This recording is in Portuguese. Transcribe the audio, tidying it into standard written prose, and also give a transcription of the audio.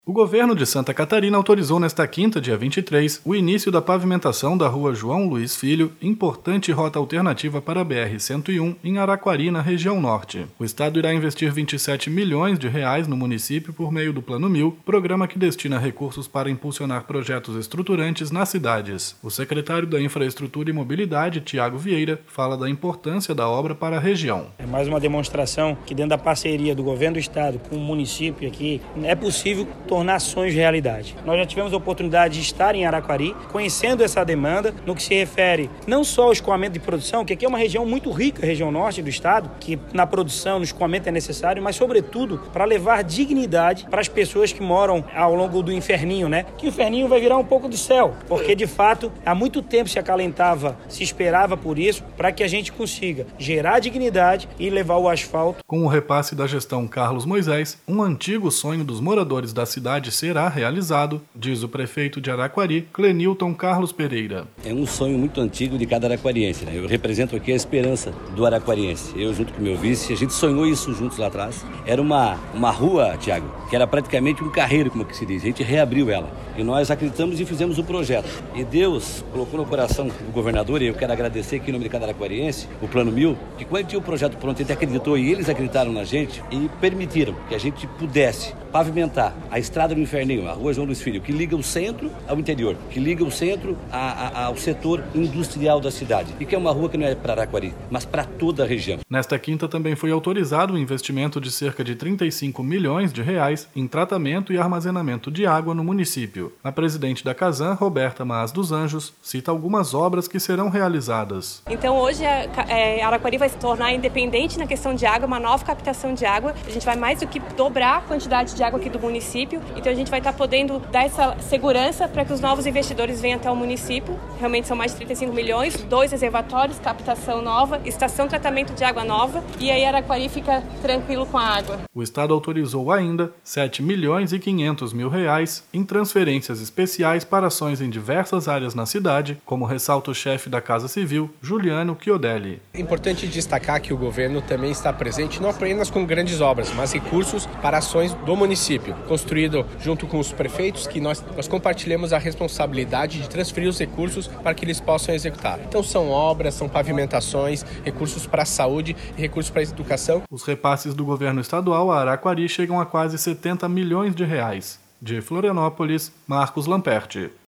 O governo de Santa Catarina autorizou nesta quinta, dia 23, o início da pavimentação da rua João Luiz Filho, importante rota alternativa para a BR-101, em Araquari, na região norte. O estado irá investir 27 milhões de reais no município por meio do Plano 1000, programa que destina recursos para impulsionar projetos estruturantes nas cidades. O secretário da Infraestrutura e Mobilidade, Tiago Vieira, fala da importância da obra para a região. É mais uma demonstração que dentro da parceria do governo do estado com o município aqui, é possível tornar sonhos realidade. Nós já tivemos a oportunidade de estar em Araquari, conhecendo essa demanda, no que se refere não só ao escoamento de produção, que aqui é uma região muito rica, a região norte do estado, que na produção, no escoamento é necessário, mas sobretudo para levar dignidade para as pessoas que moram ao longo do inferninho, né? Que o inferninho vai virar um pouco de céu, porque de fato há muito tempo se acalentava, se esperava por isso, para que a gente consiga gerar dignidade e levar o asfalto. Com o repasse da gestão Carlos Moisés, um antigo sonho dos moradores da cidade será realizado, diz o prefeito de Araquari, Clenilton Carlos Pereira. É um sonho muito antigo de cada araquariense, né? Eu represento aqui a esperança do araquariense. Eu junto com meu vice, a gente sonhou isso juntos lá atrás. Era uma rua, Tiago, que era praticamente um carreiro, como que se diz. A gente reabriu ela e nós acreditamos e fizemos o projeto. E Deus colocou no coração do governador, e eu quero agradecer aqui em nome de cada araquariense, o Plano 1000, que quando tinha o projeto pronto, a gente acreditou e eles acreditaram na gente e permitiram que a gente pudesse pavimentar a estrada do Inferninho, a rua João Luiz Filho, que liga o centro ao interior, que liga o centro ao setor industrial da cidade, e que é uma rua que não é para Araquari, mas para toda a região. Nesta quinta também foi autorizado o investimento de cerca de 35 milhões de reais em tratamento e armazenamento de água no município. A presidente da Casan, Roberta Maas dos Anjos, cita algumas obras que serão realizadas. Então hoje Araquari vai se tornar independente na questão de água, uma nova captação de água. A gente vai mais do que dobrar a quantidade de água aqui do município, então a gente vai estar podendo dar essa segurança para que os novos investidores venham até o município. Realmente são mais de 35 milhões, 2 reservatórios, captação nova, estação de tratamento de água nova, e aí Araquari fica tranquilo com a água. O estado autorizou ainda 7 milhões e 500 mil reais em transferências especiais para ações em diversas áreas na cidade, como ressalta o chefe da Casa Civil, Juliano Chiodelli. É importante destacar que o governo também está presente não apenas com grandes obras, mas recursos para ações do município, construído junto com os prefeitos, que nós compartilhamos a responsabilidade de transferir os recursos para que eles possam executar. Então são obras, são pavimentações, recursos para a saúde e recursos para a educação. Os repasses do governo estadual a Araquari chegam a quase 70 milhões de reais. De Florianópolis, Marcos Lamperti.